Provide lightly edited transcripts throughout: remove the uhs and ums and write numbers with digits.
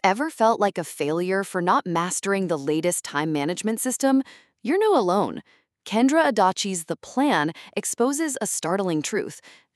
Ever felt like a failure for not mastering the latest time management system? You're no alone. Kendra Adachi's The Plan exposes a startling truth.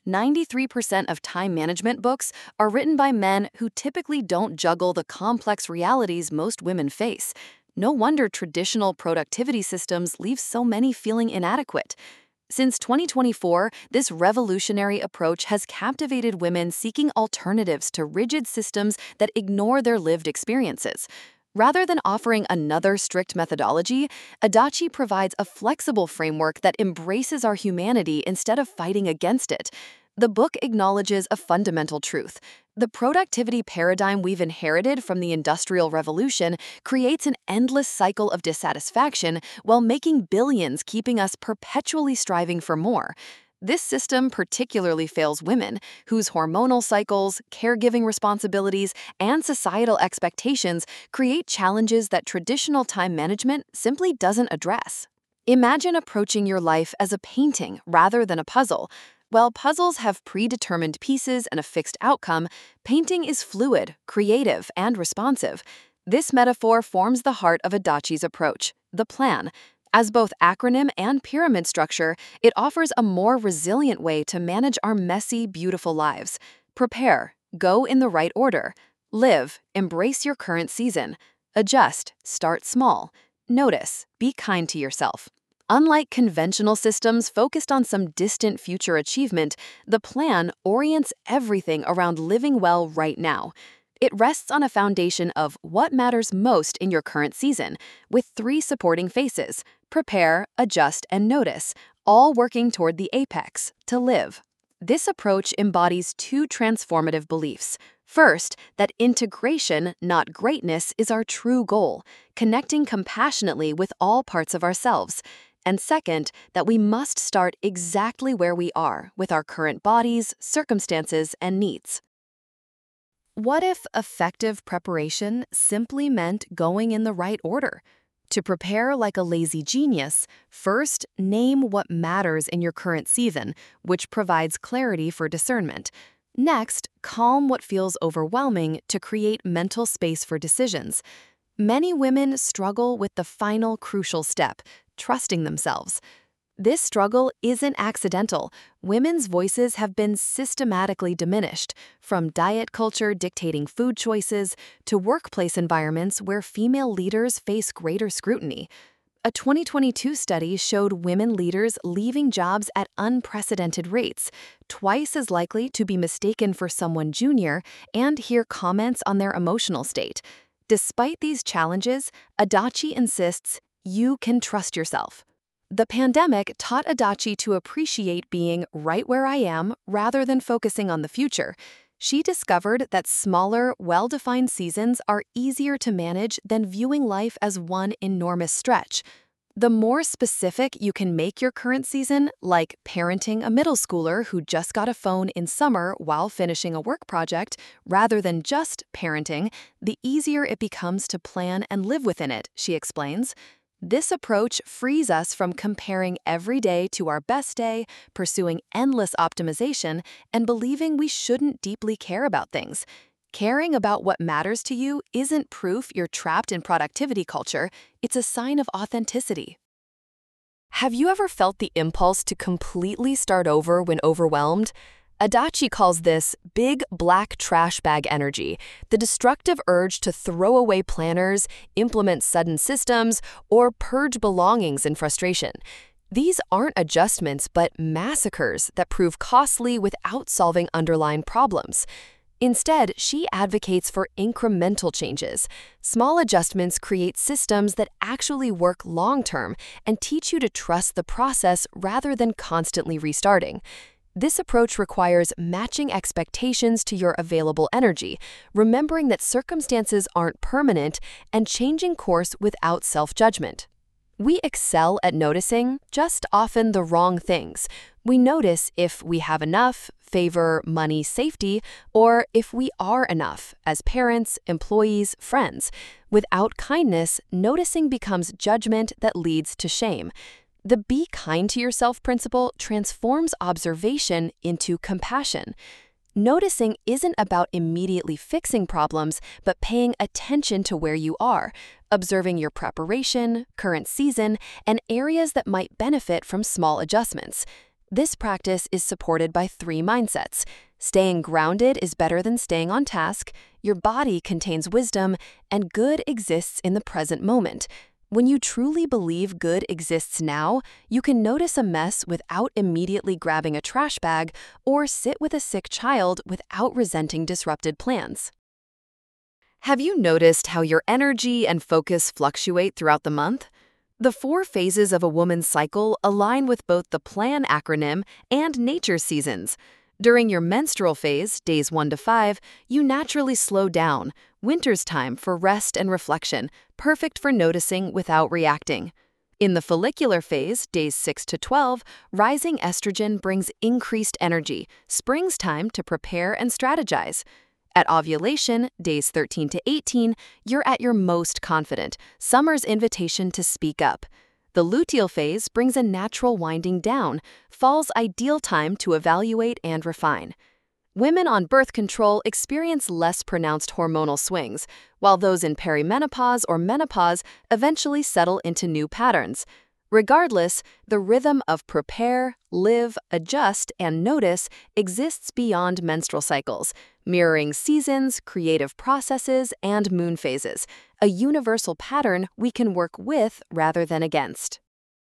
93% of time management books are written by men who typically don't juggle the complex realities most women face. No wonder traditional productivity systems leave so many feeling inadequate. Since 2024, this revolutionary approach has captivated women seeking alternatives to rigid systems that ignore their lived experiences. Rather than offering another strict methodology, Adachi provides a flexible framework that embraces our humanity instead of fighting against it. The book acknowledges a fundamental truth. The productivity paradigm we've inherited from the Industrial Revolution creates an endless cycle of dissatisfaction while making billions, keeping us perpetually striving for more. This system particularly fails women, whose hormonal cycles, caregiving responsibilities, and societal expectations create challenges that traditional time management simply doesn't address. Imagine approaching your life as a painting rather than a puzzle. While puzzles have predetermined pieces and a fixed outcome, painting is fluid, creative, and responsive. This metaphor forms the heart of Adachi's approach, The Plan. As both acronym and pyramid structure, it offers a more resilient way to manage our messy, beautiful lives. Prepare, go in the right order. Live, embrace your current season. Adjust, start small. Notice, be kind to yourself. Unlike conventional systems focused on some distant future achievement, The Plan orients everything around living well right now. It rests on a foundation of what matters most in your current season, with 3 supporting phases: prepare, adjust, and notice, all working toward the apex, to live. This approach embodies 2 transformative beliefs. First, that integration, not greatness, is our true goal, connecting compassionately with all parts of ourselves. And second, that we must start exactly where we are, with our current bodies, circumstances, and needs. What if effective preparation simply meant going in the right order? To prepare like a lazy genius, first name what matters in your current season, which provides clarity for discernment. Next, calm what feels overwhelming to create mental space for decisions. Many women struggle with the final crucial step, trusting themselves. This struggle isn't accidental. Women's voices have been systematically diminished, from diet culture dictating food choices to workplace environments where female leaders face greater scrutiny. A 2022 study showed women leaders leaving jobs at unprecedented rates, twice as likely to be mistaken for someone junior and hear comments on their emotional state. Despite these challenges, Adachi insists you can trust yourself. The pandemic taught Adachi to appreciate being right where I am rather than focusing on the future. She discovered that smaller, well-defined seasons are easier to manage than viewing life as one enormous stretch. The more specific you can make your current season, like parenting a middle schooler who just got a phone in summer while finishing a work project, rather than just parenting, the easier it becomes to plan and live within it, she explains. This approach frees us from comparing every day to our best day, pursuing endless optimization, and believing we shouldn't deeply care about things. Caring about what matters to you isn't proof you're trapped in productivity culture, it's a sign of authenticity. Have you ever felt the impulse to completely start over when overwhelmed? Adachi calls this big black trash bag energy, the destructive urge to throw away planners, implement sudden systems, or purge belongings in frustration. These aren't adjustments, but massacres that prove costly without solving underlying problems. Instead, she advocates for incremental changes. Small adjustments create systems that actually work long-term and teach you to trust the process rather than constantly restarting. This approach requires matching expectations to your available energy, remembering that circumstances aren't permanent, and changing course without self-judgment. We excel at noticing, just often the wrong things. We notice if we have enough, favor, money, safety, or if we are enough as parents, employees, friends. Without kindness, noticing becomes judgment that leads to shame. The be kind to yourself principle transforms observation into compassion. Noticing isn't about immediately fixing problems, but paying attention to where you are, observing your preparation, current season, and areas that might benefit from small adjustments. This practice is supported by 3 mindsets. Staying grounded is better than staying on task, your body contains wisdom, and good exists in the present moment. When you truly believe good exists now, you can notice a mess without immediately grabbing a trash bag or sit with a sick child without resenting disrupted plans. Have you noticed how your energy and focus fluctuate throughout the month? The 4 phases of a woman's cycle align with both the PLAN acronym and nature seasons. During your menstrual phase, days 1 to 5, you naturally slow down. Winter's time for rest and reflection, perfect for noticing without reacting. In the follicular phase, days 6 to 12, rising estrogen brings increased energy, spring's time to prepare and strategize. At ovulation, days 13 to 18, you're at your most confident, summer's invitation to speak up. The luteal phase brings a natural winding down, fall's ideal time to evaluate and refine. Women on birth control experience less pronounced hormonal swings, while those in perimenopause or menopause eventually settle into new patterns. Regardless, the rhythm of prepare, live, adjust, and notice exists beyond menstrual cycles, mirroring seasons, creative processes, and moon phases, a universal pattern we can work with rather than against.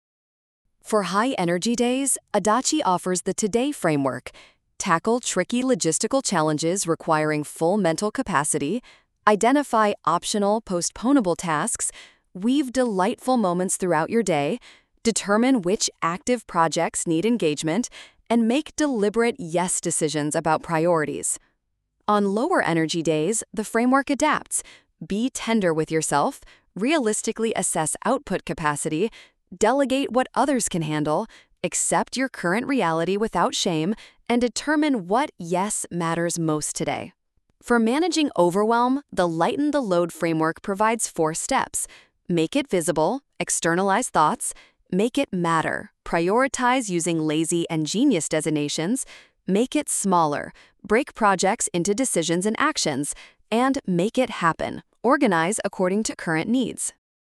For high-energy days, Adachi offers the Today framework. Tackle tricky logistical challenges requiring full mental capacity, identify optional, postponable tasks, weave delightful moments throughout your day, determine which active projects need engagement, and make deliberate yes decisions about priorities. On lower energy days, the framework adapts. Be tender with yourself, realistically assess output capacity, delegate what others can handle, accept your current reality without shame, and determine what yes matters most today. For managing overwhelm, the Lighten the Load framework provides 4 steps. Make it visible, externalize thoughts, make it matter, prioritize using lazy and genius designations, make it smaller, break projects into decisions and actions, and make it happen, organize according to current needs.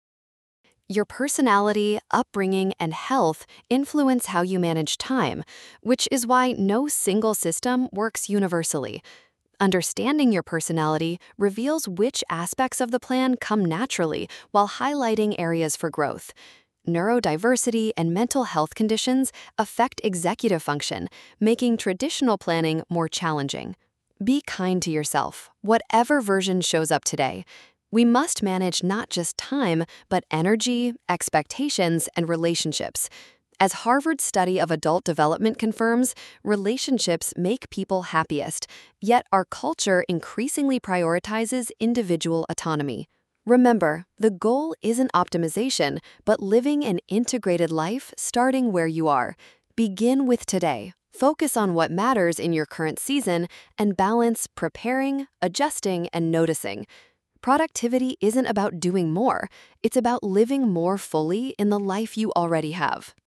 Your personality, upbringing, and health influence how you manage time, which is why no single system works universally. Understanding your personality reveals which aspects of the plan come naturally while highlighting areas for growth. Neurodiversity and mental health conditions affect executive function, making traditional planning more challenging. Be kind to yourself, whatever version shows up today. We must manage not just time, but energy, expectations, and relationships. As Harvard's study of adult development confirms, relationships make people happiest, yet our culture increasingly prioritizes individual autonomy. Remember, the goal isn't optimization, but living an integrated life starting where you are. Begin with today. Focus on what matters in your current season and balance preparing, adjusting, and noticing. Productivity isn't about doing more, it's about living more fully in the life you already have.